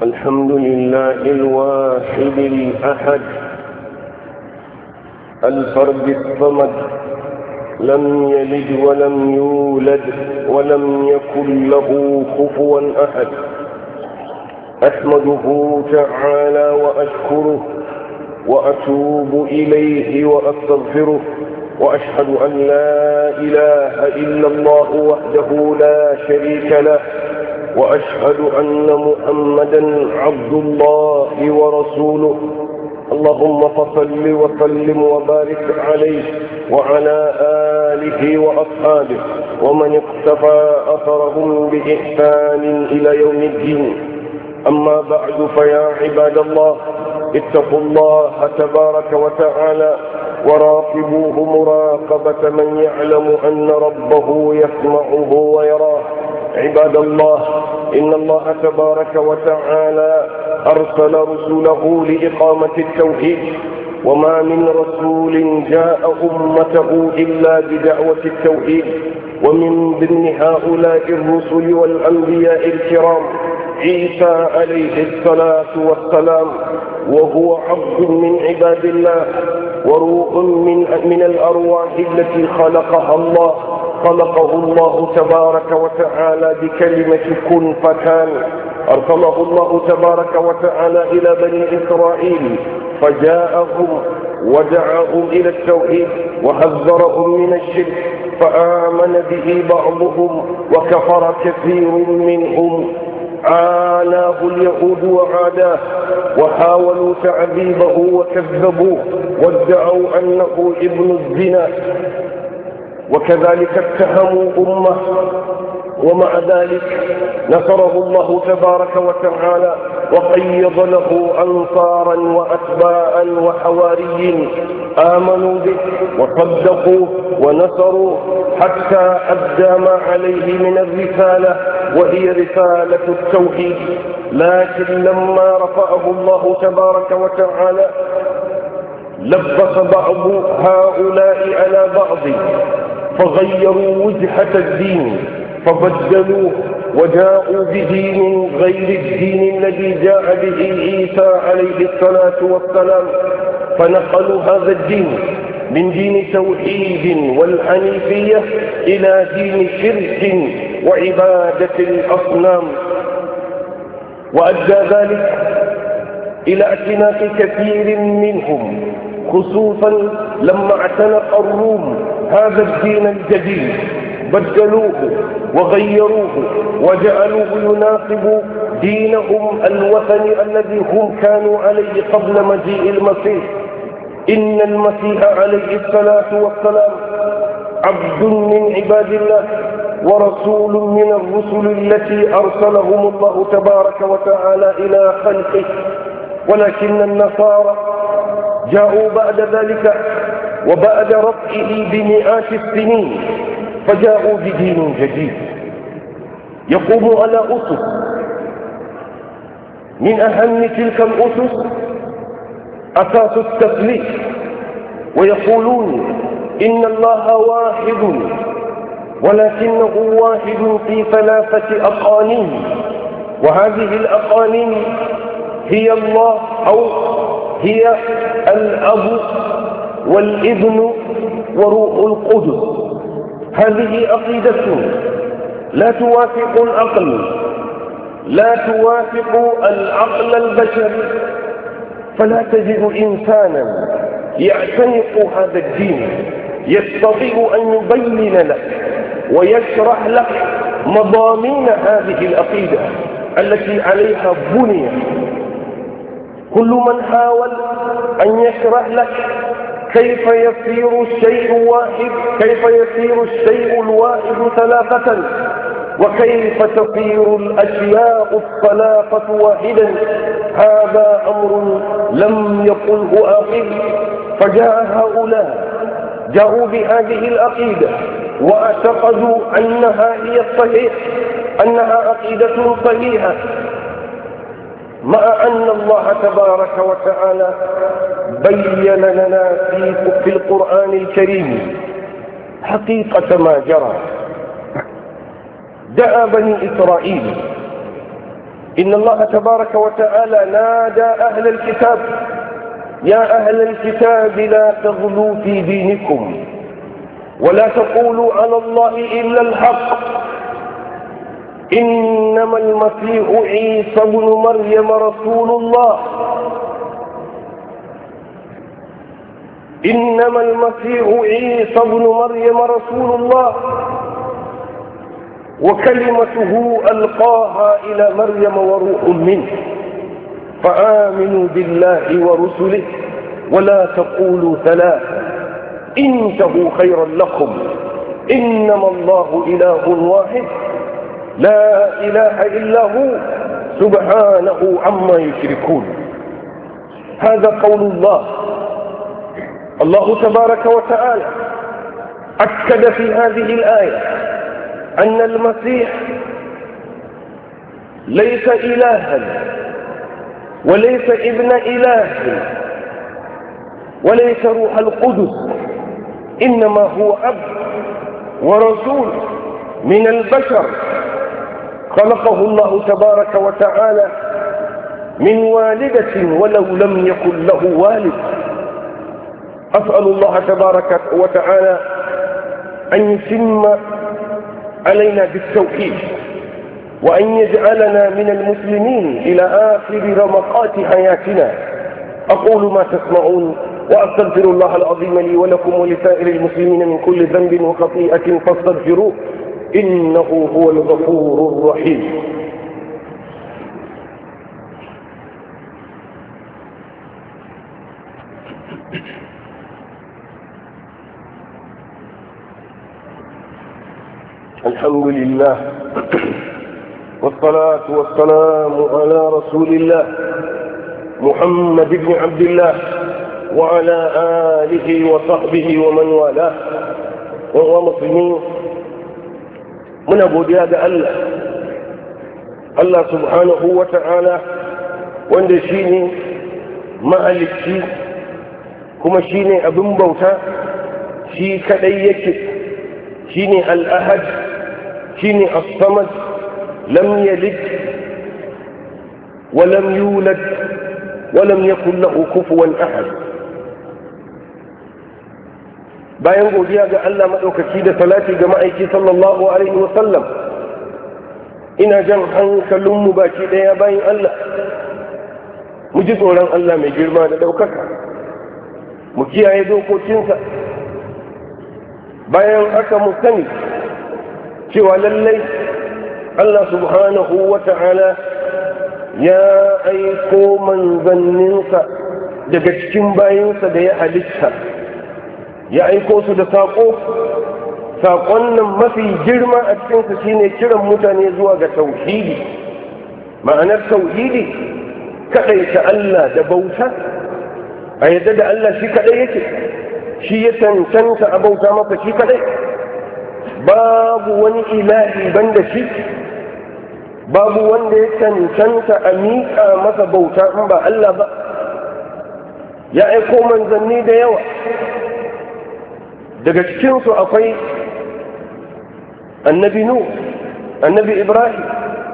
الحمد لله الواحد الأحد الفرد الصمد، لم يلد ولم يولد ولم يكن له كفوا أحد. أحمده تعالى وأشكره وأتوب إليه وأستغفره، وأشهد أن لا إله إلا الله وحده لا شريك له، وأشهد أن محمدا عبد الله ورسوله. اللهم فصل وسلم وبارك عليه وعلى آله وأصحابه ومن اقتفى أثرهم بإحسان إلى يوم الدين. أما بعد، فيا عباد الله، اتقوا الله تبارك وتعالى وراقبوه مراقبة من يعلم أن ربه يسمعه ويراه. عباد الله، إن الله تبارك وتعالى أرسل رسله لإقامة التوحيد، وما من رسول جاء أمته إلا بدعوة التوحيد. ومن ضمن هؤلاء الرسل والأنبياء الكرام عيسى عليه الصلاة والسلام، وهو عبد من عباد الله وروح من الأرواح التي خلقه الله تبارك وتعالى بكلمة كن فكان. أرسله الله تبارك وتعالى إلى بني إسرائيل فجاءهم ودعاهم إلى التوحيد وحذرهم من الشرك، فآمن به بعضهم وكفر كثير منهم. عاناه اليهود وعاداه وحاولوا تعذيبه وكذبوه وادعوا أنه ابن الزنا، وكذلك اتهموا أمه، ومع ذلك نصره الله تبارك وتعالى وقيض له أنصارا وأتباعا وحواريين آمنوا به وصدقوه ونصروه حتى أدى ما عليه من الرسالة، وهي رسالة التوحيد. لكن لما رفعه الله تبارك وتعالى لبس بعض هؤلاء على بعض، فغيروا وجهة الدين فبدلوه وجاءوا بدين غير الدين الذي جاء به عيسى عليه الصلاة والسلام، فنقلوا هذا الدين من دين توحيد والحنيفية إلى دين شرك وعبادة الأصنام، وأدى ذلك إلى اعتناق كثير منهم، خصوصا لما اعتنق الروم هذا الدين الجديد، بدلوه وغيروه وجعلوه يناسب دينهم الوثني الذي هم كانوا عليه قبل مجيء المسيح. إن المسيح عليه الصلاة والسلام عبد من عباد الله ورسول من الرسل التي أرسلهم الله تبارك وتعالى إلى خلقه، ولكن النصارى جاءوا بعد ذلك وبعد رفعه بمئات السنين فجاءوا بدين جديد يقوم على أسس. من أهم تلك الأسس أساس التثليث، ويقولون إن الله واحد ولكنه واحد في 3 أقانيم، وهذه الأقانيم هي الله أو هي الأب والابن وروح القدس. هذه عقيدة لا توافق العقل البشري، فلا تجد إنسانا يعتنق هذا الدين يستطيع أن يبين لك ويشرح لك مضامين هذه العقيدة التي عليها بني. كل من حاول أن يشرح لك كيف يصير الشيء الواحد 3، وكيف تصير الأشياء ال3 واحدا، هذا أمر لم يقله عاقل. فجاء هؤلاء جاءوا بهذه العقيدة واعتقدوا أنها هي الصحيح، أنها عقيدة صحيحة، مع أن الله تبارك وتعالى بين لنا في القرآن الكريم حقيقة ما جرى. دعا بني إسرائيل إن الله تبارك وتعالى نادى أهل الكتاب: يا أهل الكتاب لا تغلوا في دينكم ولا تقولوا على الله إلا الحق، إنما المسيح عيسى بن مريم رسول الله، إنما المسيح عيسى بن مريم رسول الله وكلمته ألقاها إلى مريم وروح منه، فآمنوا بالله ورسله ولا تقولوا ثلاثة انتهوا خيرا لكم، إنما الله إله واحد لا إله إلا هو سبحانه عما يشركون. هذا قول الله. الله تبارك وتعالى أكد في هذه الآية أن المسيح ليس إلها وليس ابن إله وليس روح القدس، إنما هو عبد ورسول من البشر، خلقه الله تبارك وتعالى من والدة ولو لم يكن له والد. أسأل الله تبارك وتعالى أن يتم علينا بالتوحيد وأن يجعلنا من المسلمين إلى آخر رمقات حياتنا. أقول ما تسمعون وأستغفر الله العظيم لي ولكم ولسائر المسلمين من كل ذنب وخطيئة فاستغفروه إنه هو الغفور الرحيم. الحمد لله والصلاة والسلام على رسول الله محمد بن عبد الله وعلى آله وصحبه ومن والاه. وهو مسلمين من أبو دياد الله سبحانه وتعالى wanda shi ne mahalicci kuma shi ne abin bauta, shi kadai yake, shi ne al'ahad, shi ne as-samad, lam yalid wa lam yulad wa lam yakul lahu kufuwan ahad. bayan godiya ga Allah maɗaukaki da salati ga ma'aiki sallallahu alaihi wa sallam, ina jan hankalinmu baki ɗaya bayan Allah mu ji tsoron Allah mai girma da ɗaukaka, mu kiyaye dokokinsa. bayan haka mu sani cewa lallai Allah subhanahu wa ta'ala ya aiko manzanninsa daga cikin bayinsa da ya halitta, ya aiko su da saƙon nan mafi girma a cikinsa shine kiran mutane zuwa ga tauhidi. ma'anar tauhidi kaɗaita Allah da bauta, a yadda da Allah shi kaɗai yake, shi ya cancanta a bauta masa shi kaɗai, babu wani ilahi banda shi, babu wanda ya cancanta a miƙa masa bauta in ba Allah ba. ya aiko manzanni da yawa, daga cikinsu akwai annabi Nuh, annabi Ibrahim,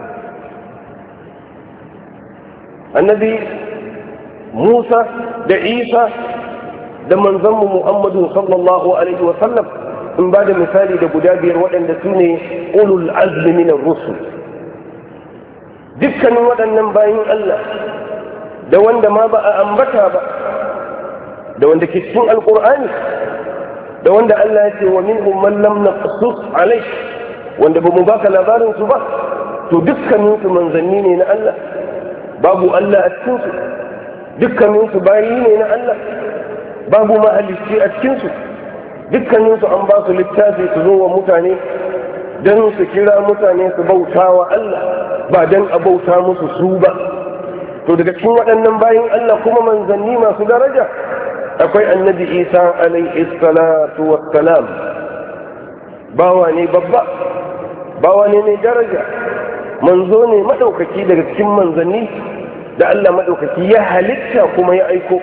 annabi Musa da Isa da manzanmu Muhammadu sallallahu alaihi wa sallam, in ba da misali da guda biyar waɗanda su ne ulul azmi min ar-rusul. dukkanin waɗannan bayin Allah da wanda ma ba a ambata ba, da wanda ke cikin alƙur'ani, da wanda Allah ya ce wa minhum man lam naqsus alayh, wanda ba mu baka labarin su ba, to dukkanin su manzanni ne na Allah, babu Allah a cikin su, dukkanin su bayi ne na Allah, babu mahalicci a cikin su, dukkanin su an ba su littafi su zo wa mutane don su kira mutane su bauta wa Allah ba don a bauta musu su ba. to daga cikin waɗannan bayin Allah kuma manzanni masu daraja akwai annabi Isa alaihi salatu wassalam, bawa ne babba, bawa ne mai daraja, manzo ne madaukaki daga cikin manzanni da Allah madaukaki ya halitta kuma ya aiko.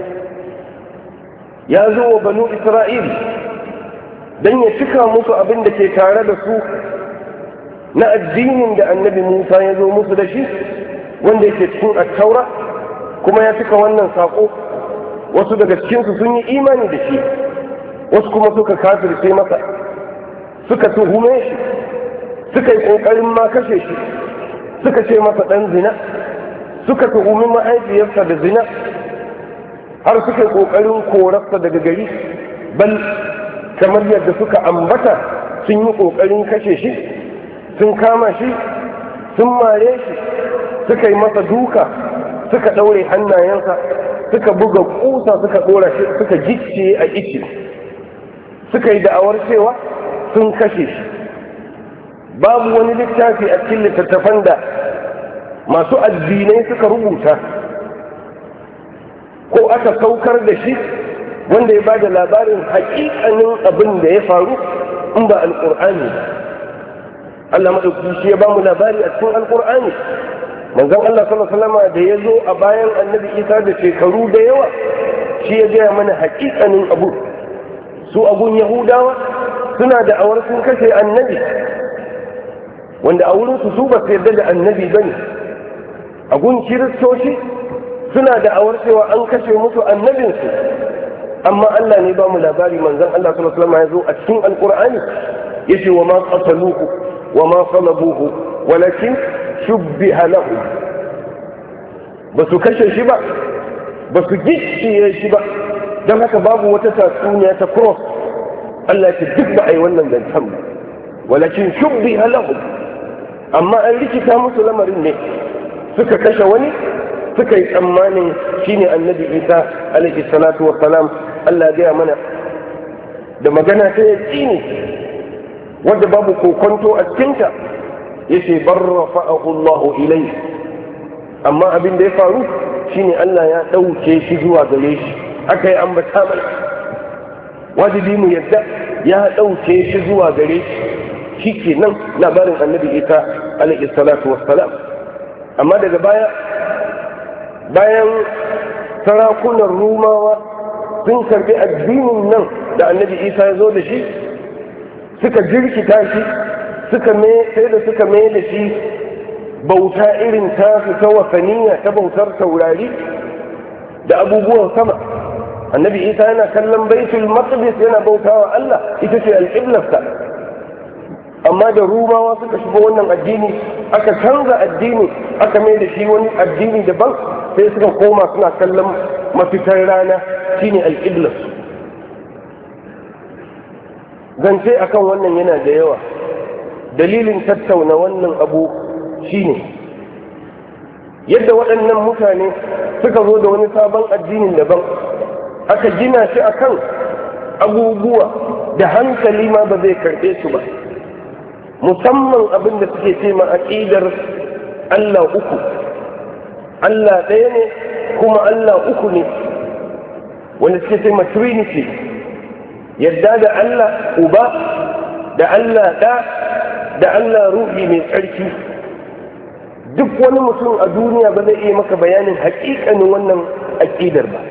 ya zo wa banu Isra'il dan ya cika musu abin da ke tare da su na addinin da annabi Musa ya zo musu da shi, wanda yake cikin attaura kuma ya cika wannan saƙo. Wasu daga cikinsu sun yi imani da shi, wasu kuma suka kafirce masa, suka tuhume shi, suka yi ƙoƙarin ma kashe shi, suka ce masa ɗan zina, suka tuhumi mahaifiyarsa da zina, har suka yi ƙoƙarin korarsa daga gari. Bal kamar yadda suka ambata, sun yi ƙoƙarin kashe shi, sun kama shi, sun mare shi, suka yi masa duka, suka ɗaure hannayensa, suka buga ƙusa, suka ɗora shi, suka gicciye a ice, suka yi da'awar cewa sun kashe shi. Babu wani littafi a cikin littattafan da masu addinai suka rubuta ko aka saukar da shi wanda ya ba da labarin haƙiƙanin abin da ya faru in ba alƙur'ani ba. Allah maɗauki shi ya ba mu labari a cikin alƙur'ani. Manzon Allah sallallahu alaihi wasallam da ya zo a bayan annabi Isa da shekaru da yawa, shi ya gaya mana haƙiƙanin abu. Su abun Yahudawa suna da awar sun kashe annabi, wanda a wurinsu su ba su yarda da annabi bane. Agun Kiristoci suna da awar cewa an kashe musu annabinsu, amma Allah ne ba mu labari. Manzon Allah sallallahu alaihi wasallam ya zo a cikin alqur'ani yace wa ma qataluhu wa ma salabuhu walakin shubbiha lahu. ba su kashe shi ba, ba su gicciye shi ba, don haka babu wata tatsuniya ta cross. Allah ya ce duk ba a yi wannan zancen ba, walakin shubbiha lahu, amma an rikita musu lamarin ne. Suka kashe wani, suka yi tsammanin shine annabi Isa alaihi salatu wassalam. Allah ya gaya mana da magana ta yaqini wadda babu kokonto a cikinta, yace barrafa'ahu Allahu ilayhi, amma abin da ya faru shine Allah ya dauke shi zuwa gare shi. Aka yi ambata mana, wajibi mu yadda ya dauke shi zuwa gare shi. Shikenan labarin annabi Isa alaihi salatu wassalam. Amma daga baya, bayan sarakunan Rumawa sun karbi addinin nan da annabi Isa ya zo da shi, suka jirkita shi, sai da suka mai da shi bauta irin tasu ta wasaniya, ta bautar taurari da abubuwan sama. Annabi Isa yana kallon Baitul Maqdis yana bautawa Allah, ita ce alƙiblarsa. Amma da Rumawa suka shiga wannan addini, aka canza addini, aka mai da shi wani addini daban, sai suka koma suna kallon mafitar rana, shine alƙiblar. Zance akan wannan yana da yawa. Dalilin tattauna wannan abu shine yadda waɗannan mutane suka zo da wani sabon addinin daban, aka gina shi akan abubuwa da hankali ma ba zai karɓe su ba, musamman abin da suke ce ma aqidar Allah uku. Allah ɗaya ne kuma Allah uku ne, wanda suke ce ma Trinity, yadda da Allah uba, da Allah ɗa, da Allah ruhi mai tsarki. Duk wani mutum a duniya ba zai iya maka bayanin haƙiƙanin wannan aƙidar ba.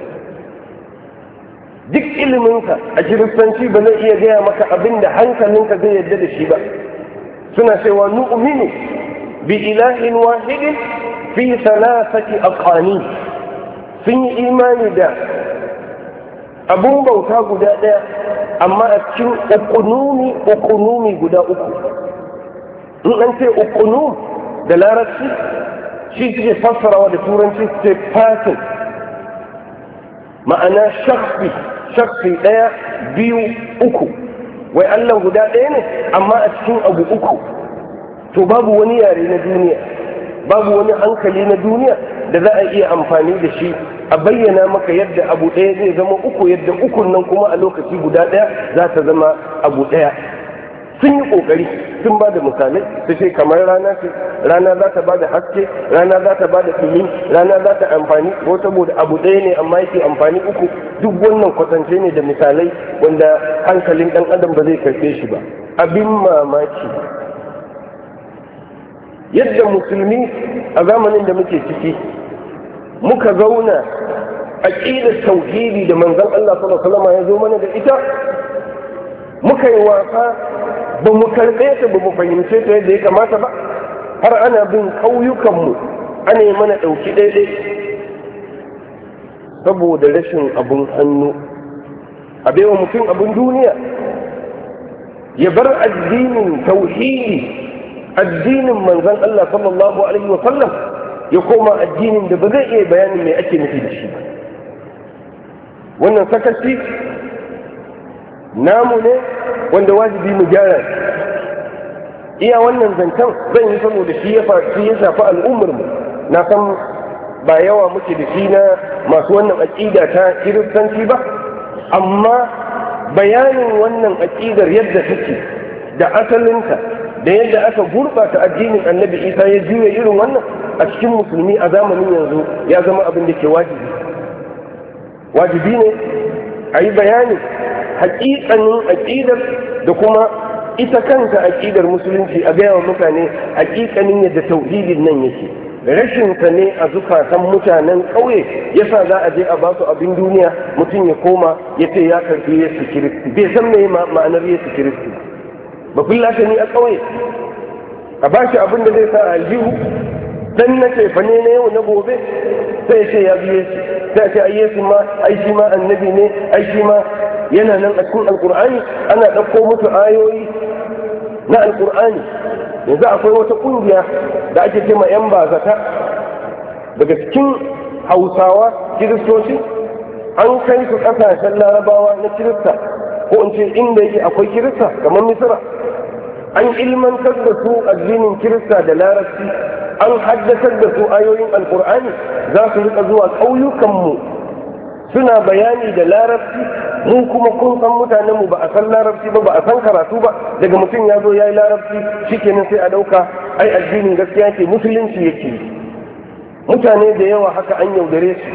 Duk iliminka a kiristanci ba zai iya gaya maka abin da hankalinka zai yarda da shi ba. Suna cewa nu'minu bi ilahin wahidin fi salasati aqani. Sun yi imani da abun bauta guda ɗaya, amma a cikin ukunumi guda uku. In an ce ukunum da larabci, shi suke fassarawa da turanci su ce person, ma'ana shakhsi ɗaya, biyu, uku. Wai Allah guda ɗaya ne amma a cikin abu uku. To babu wani yare na duniya, babu wani hankali na duniya da za a iya amfani da shi a bayyana maka yadda abu ɗaya zai zama uku, yadda ukun nan kuma a lokaci guda ɗaya za ta zama abu ɗaya. Sun yi ƙoƙari, sun ba da misalai, su ce kamar rana ce, rana za ta ba da haske, rana za ta ba da ɗumi, rana za ta amfani, ko saboda abu ɗaya ne amma yake amfani uku. Duk wannan kwatance ne da misalai wanda hankalin ɗan adam ba zai karɓe shi ba. Abin mamaki yadda musulmi a zamanin da muke ciki muka zauna aqidar tauhidi da manzon Allah sallallahu alaihi wasallam ya zo mana da ita, muka yi wasa, ba mu karɓe ta, ba mu fahimce ta yadda ya kamata ba, har ana bin ƙauyukanmu ana yi mana ɗauki daidai saboda rashin abun hannu, a baiwa mutum abun duniya ya bar addinin tauhidi, addinin manzon Allah sallallahu alaihi wa sallam, ya koma addinin da ba zai iya bayanin me ake nufi da shi ba. Wannan sakaci namu ne wanda wajibi mu gyara. Iya wannan zancen zan yi saboda shi ya shafi al'ummarmu. Na san ba yawa muke da shi na masu wannan aƙida ta kiristanci ba, amma bayanin wannan aƙidar yadda take da asalinta da yadda aka gurɓata addinin annabi isa ya juya irin wannan a cikin musulmi a zamanin yanzu ya zama abin da ke wajibi ne a yi bayanin haƙiƙanin aƙidar da kuma ita kanta aƙidar musulunci a gaya wa mutane haƙiƙanin yadda tauhidin nan yake. Rashinsa ne a zukatan mutanen ƙauye yasa za a je a ba su abin duniya, mutum ya koma ya ce ya karɓi Yesu Kiristi, bai san me ma'anar Yesu Kiristi ba. Kullata ni a ƙauye a ba shi abin da zai sa a aljihu dan na ce fa ne na yau na gobe, sai ya ce ya bi Yesu, sai ce ai Yesu ma ai shi ma annabi ne, ai shi ma yana nan a cikin alkur'ani, ana ɗauko musu ayoyi na alkur'ani. Yanzu akwai wata ƙungiya da ake ce ma 'yan bazata daga cikin hausawa kiristoci, an kai su ƙasashen larabawa na kirista, ko in ce inda yake akwai kirista kamar misira, an ilmantar da su addinin kirista da larabci, an haddatar da su ayoyin alkur'ani, za su rika zuwa ƙauyukanmu suna bayani da larabci. Mu kuma kun san mutanenmu ba a san larabci ba, ba a san karatu ba, daga mutum ya zo ya yi larabci shikenan sai a ɗauka ai addinin gaskiya ce, musulunci yake. Mutane da yawa haka an yaudare su,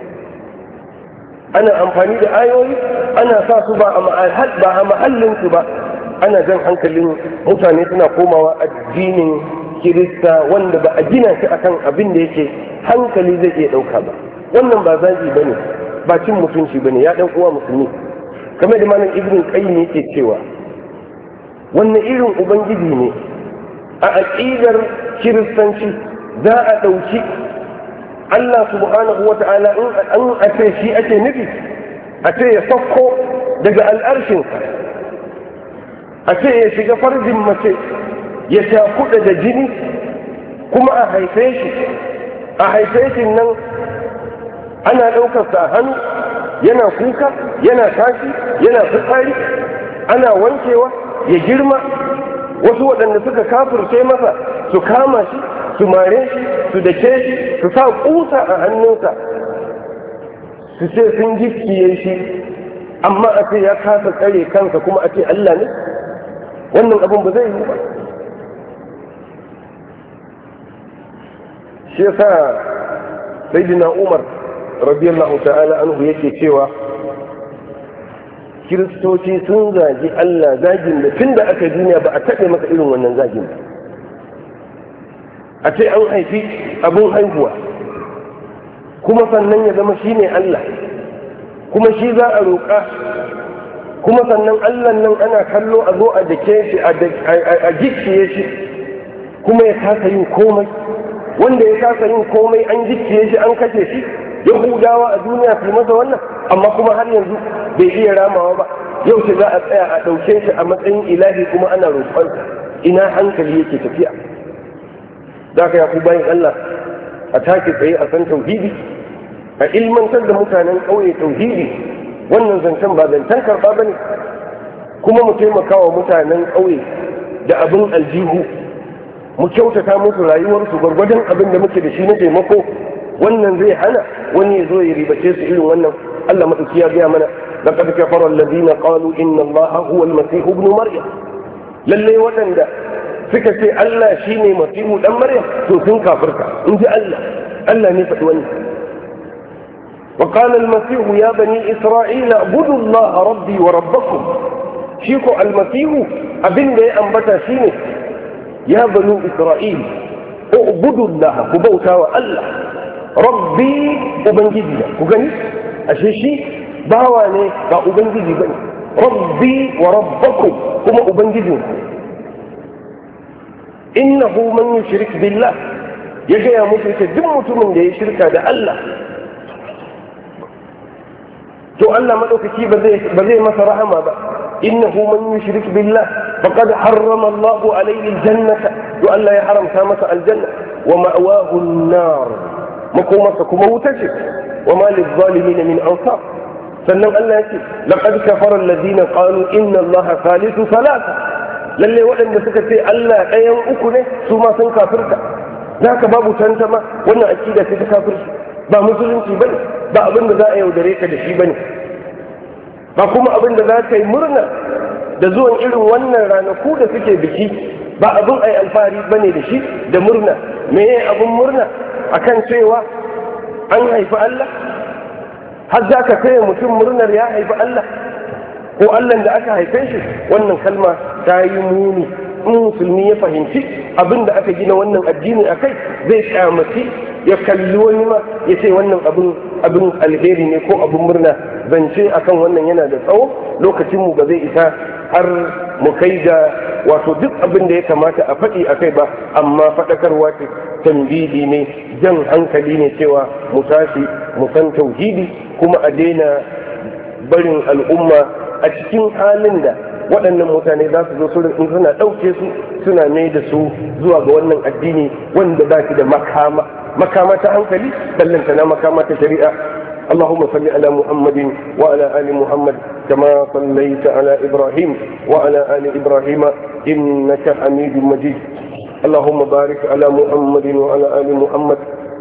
ana amfani da ayoyi ana sa su ba a mahallinsu ba, ana jan hankalin mutane suna komawa addinin kirista wanda ba a gina shi akan abin da yake hankali zai iya ɗauka ba. Wannan ba zagi ba ne, ba cin mutunci ba ne, ya ɗan uwa musulmi. Kamar da malam Ibn Qayyim yake cewa wannan irin ubangiji ne a aƙidar kiristanci za a ɗauki Allah subhanahu wa ta'ala in a ce shi ake nufi, a ce ya sauko daga al'arshinsa, a ce ya shiga farjin mace ya shakuɗa da jini, kuma a haife shi nan ana ɗaukarsa a hannu, yana kuka, yana tashi, yana fitsari, ana wankewa, ya girma. Wasu waɗanda suka kafirce masa su kama shi, su mare shi, su dake shi, su sa ƙusa a hannunsa, su ce sun gicciye shi, amma a ce ya kasa tsare kansa kuma a ce Allah ne. Wannan abin ba zai yi ba. Shi yasa sayyidina Umar radiyallahu ta'ala anhu yake cewa kiristoci sun zagi Allah zagin da tun da aka duniya ba a taɓa masa irin wannan zagin ba. A ce an haifi abin haihuwa kuma sannan ya zama shi ne Allah, kuma shi za a roƙa, kuma sannan Allah nan ana kallo a zo a dake shi a gicciye shi, kuma ya kasa yin komai. Wanda ya kasa yin komai an gicciye shi an kashe shi, Yahudawa a duniya su masa wannan, amma kuma har yanzu bai iya ramawa ba. Yau ce za a tsaya a ɗauke shi a matsayin ilahi kuma ana roƙonsa. Ina hankali yake tafiya? Za ka yaku bayan Allah a take tsaye a san tauhidi, a ilmantar da mutanen ƙauye tauhidi. Wannan zancen ba zancen karɓa ba ne, kuma mu taimaka wa mutanen ƙauye da abin aljihu, mu kyautata musu rayuwarsu gwargwadon abin da muke da shi na taimako. Wannan zai hana wani ya zo ya ribace su irin wannan. Allah madauki ya gaya mana laqad kafara alladhina qalu inna allaha huwa al-masih ibn maryam. Lalle waɗanda suka ce Allah shine masihu dan maryam to sun kafirta, in ji Allah ne faɗi wannan. wa qala al-masih ya bani isra'ila abudu allaha rabbi wa rabbakum. shi ko al-masih abin da ya ambata shine ya bani isra'il ubudu allaha, ku bauta wa Allah, rabbi ubangiji da ku gani ashe shi bawa ne ba ubangiji bane. rabbi wa rabbakum kuma ubangijin ku. innahu man yushrik billah ya gaya musu ita duk mutumin da ya shirka da Allah to Allah madaukaki ba zai masa rahama ba. innahu man yushrik billah faqad harrama Allahu alayhi aljannata, to Allah ya haramta masa aljanna wa ma'wahu an-nar, makomarsa kuma wuta ce, wa ma lil-zalimin min ansar. sannan Allah ya ce laqad kafara alladhina qalu inna Allaha thalithu thalatha, lalle waɗanda suka ce Allah ɗayan uku ne su ma sun kafirta. zaka babu tantama wannan akida ce ta kafirci, ba musulunci bane, ba abin da za a yaudare ka da shi bane, ba kuma abin da za ka yi murna da zuwan irin wannan ranaku da suke biki, ba abin ai alfahari bane da shi da murna. me abin murna akan cewa an haifi Allah? har za ka taya mutum murnar ya haifi Allah ko Allah da aka haife shi? wannan kalma ta yi muni. in musulmi ya fahimci abin da aka gina wannan addini a kai, zai kyamaci ya kalli wani ma ya ce wannan abin alheri ne ko abin murna. zance akan wannan yana da tsawo, lokacinmu ba zai isa har mu kai ga wato duk abin da ya kamata a faɗi a kai ba, amma faɗakarwa ce, tambidi ne, jan hankali ne cewa mu tashi mu san tauhidi, kuma a daina barin al'umma a cikin halin da waɗannan mutane za su zo in suna ɗauke su suna mai da su zuwa ga wannan addini wanda ba shi da makama ta hankali, ballanta na makama ta shari'a. اللهم صل على محمد وعلى آل محمد كما صليت على إبراهيم وعلى آل إبراهيم إنك حميد مجيد. اللهم بارك على محمد وعلى آل محمد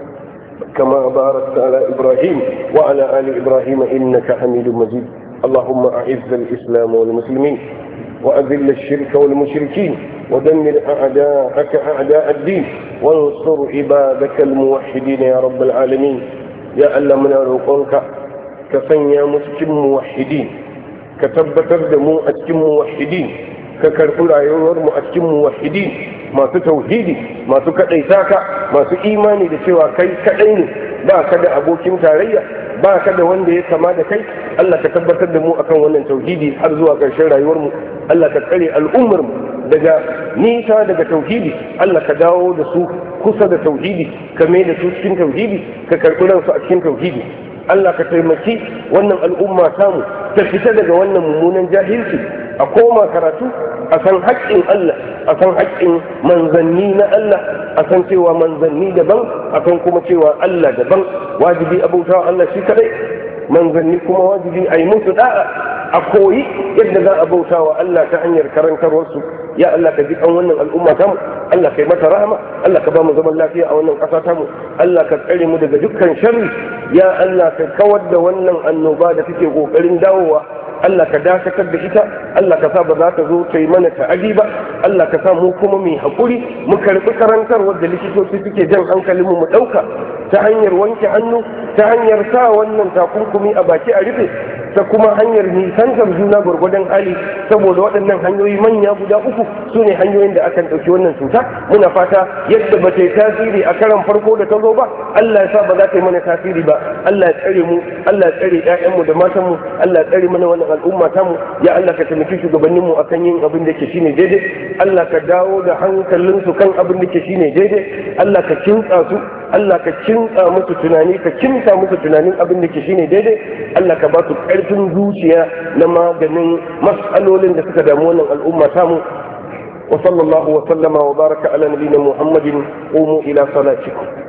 كما باركت على إبراهيم وعلى آل إبراهيم إنك حميد مجيد. اللهم أعز الإسلام والمسلمين وأذل الشرك والمشركين ودمر أعداءك أعداء الدين وانصر عبادك الموحدين يا رب العالمين. ya Allah muna roƙonka ka sanya mu cikin muwahhidin, ka tabbatar da mu a cikin muwahhidin, ka karɓi rayuwar mu a cikin muwahhidin, masu tauhidi, masu kadaita ka, masu imani da cewa kai kadai ne, ba ka da abokin tarayya, ba ka da wanda ya kama da kai. Allah ka tabbatar da mu akan wannan tauhidi har zuwa ƙarshen rayuwar mu. Allah ka tsare al'ummar mu daga nisa daga tauhidi, Allah ka dawo da su kusa da tauhidi, ka mai da su cikin tauhidi, ka karɓi ransu a cikin tauhidi. Allah ka taimaki wannan al'umma tamu ta fita daga wannan mummunan jahilci, a koma karatu, a san haƙƙin Allah, a san haƙƙin manzanni na Allah, a san cewa manzanni daban, a san kuma cewa Allah daban. wajibi abautawa Allah shi kadai, manzanni kuma wajibi a yi musu da'a, a koyi yadda za a bauta wa Allah ta hanyar karantarwarsu. ya Allah ka ji kan wannan al'umma tamu, Allah ka yi mata rahama, Allah ka ba mu zaman lafiya a wannan ƙasa tamu, Allah ka tsare mu daga dukkan sharri, ya Allah ka kawar da wannan annoba da take ƙoƙarin dawowa, Allah ka dakatar da ita, Allah ka sa ba za ta zo ta yi mana ta'adi ba, Allah ka sa mu kuma mu haƙuri mu karɓi karantarwar da likitoci suke jan hankalinmu mu ɗauka ta hanyar wanke hannu, ta hanyar sa wannan takunkumi a baki a rufe, ta kuma hanyar nisantar juna gwargwadon hali, saboda waɗannan hanyoyi manya guda uku su ne hanyoyin da akan ɗauki wannan cuta. muna fata yadda ba ta yi tasiri a karan farko da ta zo ba, Allah ya sa ba za ta yi mana tasiri ba. Allah ya tsare mu, Allah ya tsare ƴaƴanmu da matanmu, Allah ya tsare mana wannan al'umma tamu. ya Allah ka taimaki shugabanninmu akan yin abin da ke shine daidai, Allah ka dawo da hankalinsu kan abin da ke shine daidai, Allah ka kintsa su, Allah ka kintsa musu tunani, ka kimsa musu tunanin abin da ke shine daidai, Allah ka ba su ƙarfin zuciya na maganin mas'alolin da suka damu wannan al'umma tamu. wa sallallahu wa sallama wa baraka ala nabiyina Muhammadin. qumu ila salatikum.